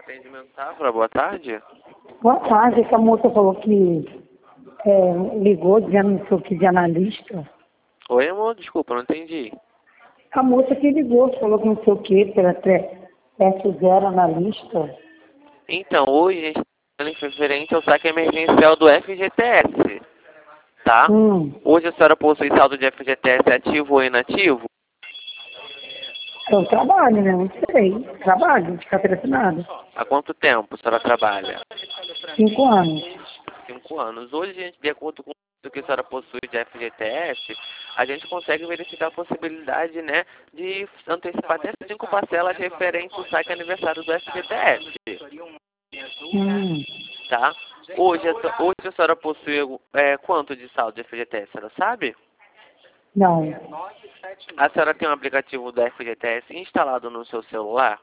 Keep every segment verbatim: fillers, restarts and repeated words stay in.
Atendimento Safra, boa tarde. Boa tarde, que a moça falou que é, ligou dizendo não sei o que de analista. Oi, amor, desculpa, não entendi. A moça que ligou falou que não sei o que, pela S zero analista. Então, hoje a gente está falando referente ao saque emergencial do F G T S, tá? Hum, Hoje a senhora possui saldo de F G T S ativo ou inativo? eu trabalho, né? Não sei. Trabalho de carteira assinada. Há quanto tempo a senhora trabalha? Cinco anos. Cinco anos. Hoje, gente, de acordo com o que a senhora possui de F G T S, a gente consegue verificar a possibilidade, né, de antecipar até cinco parcelas referentes ao saque aniversário do F G T S, Hum, tá? Hoje, a se- hoje a senhora possui é, quanto de saldo de F G T S, a senhora sabe? não. A senhora tem um aplicativo do F G T S instalado no seu celular?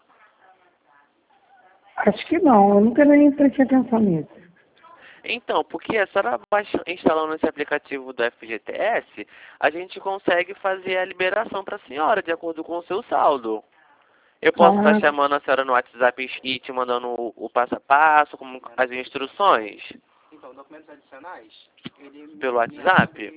Acho que não. Eu nunca nem prestei atenção nisso. Então, porque a senhora baixa, instalando esse aplicativo do F G T S, a gente consegue fazer a liberação para a senhora, de acordo com o seu saldo. Eu posso estar Ah, chamando a senhora no WhatsApp e te mandando o, o passo a passo, como as instruções? Pelo WhatsApp?